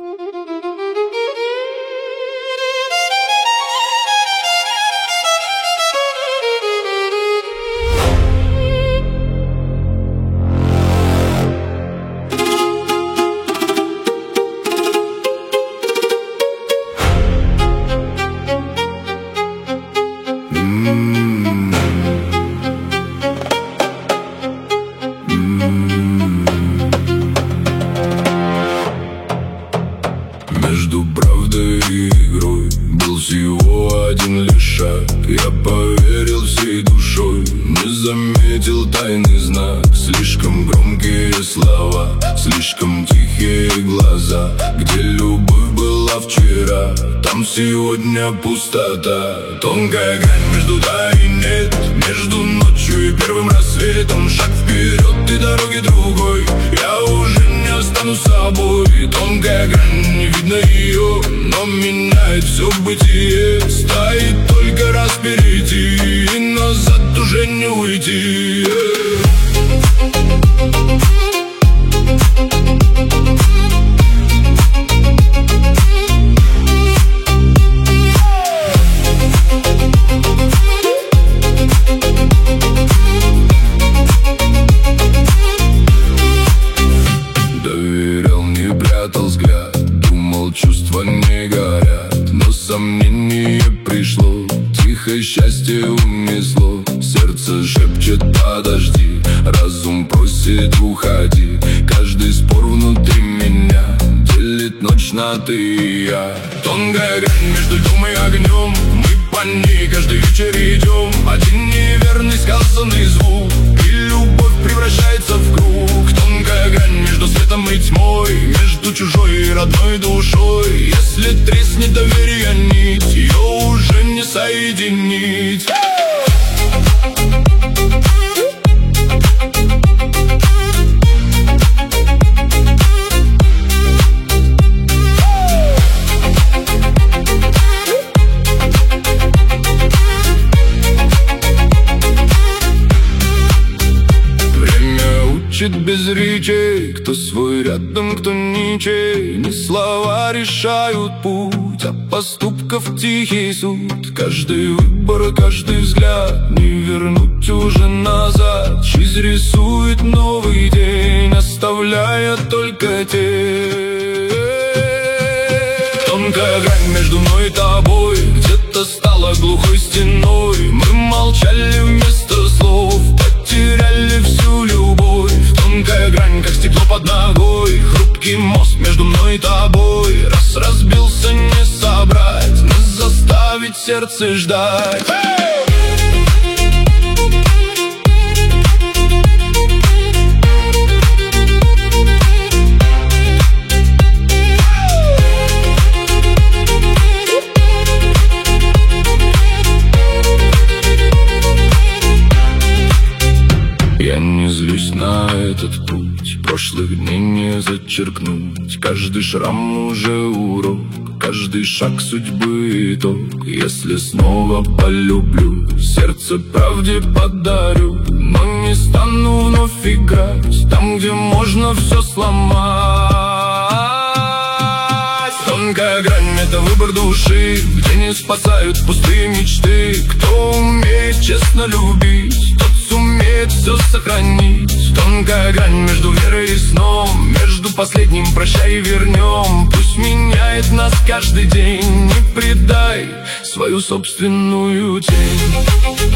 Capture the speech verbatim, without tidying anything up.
Между правдой и игрой был всего один лишь шаг. Я поверил всей душой, не заметил тайный знак. Слишком громкие слова, слишком тихие глаза. Где любовь была вчера, там сегодня пустота. Тонкая грань между да и нет, между ночью и первым рассветом. Шаг вперед и дороги другой, я уже не останусь собой. Тонкая грань, не видно ее, но меняет все бытие. Стоит только раз перейти, и назад уже не уйти. Доверял, не прятал взгляд, думал, чувства не горят. Но сомнение пришло, тихо счастье унесло. Сердце шепчет подожди, разум просит уходи. Каждый спор внутри меня делит ночь на ты и я. Тонкая грань между льдом и огнем, мы по ней каждый вечер идем. Один неверный сказанный звук, и любовь превращается в круг. Тонкая грань между светом и тьмой, между чужой и родной душой. Если треснет доверие нить, ее уже не соединить. Без речей, кто свой рядом, кто ничей. Не слова решают путь, а поступков тихий суд. Каждый выбор, каждый взгляд не вернуть уже назад. Жизнь рисует новый день, оставляя только тень. Тонкая грань между мной и тобой где-то стала глухой стеной. Мы молчали вместо слов, потеряли всю любовь. Тонкая грань, как стекло под ногой, хрупкий мост между мной и тобой. Раз разбился, не собрать, не заставить сердце ждать. Я не злюсь на этот путь, прошлых дней не зачеркнуть. Каждый шрам уже урок, каждый шаг судьбы итог. Если снова полюблю, сердце правде подарю. Но не стану вновь играть там, где можно все сломать. Тонкая грань — это выбор души, где не спасают пустые мечты. Кто умеет честно любить, тот сумеет все сохранить. Тонкая грань между верой и сном, между последним прощай и вернем. Пусть меняет нас каждый день, не предай свою собственную тень.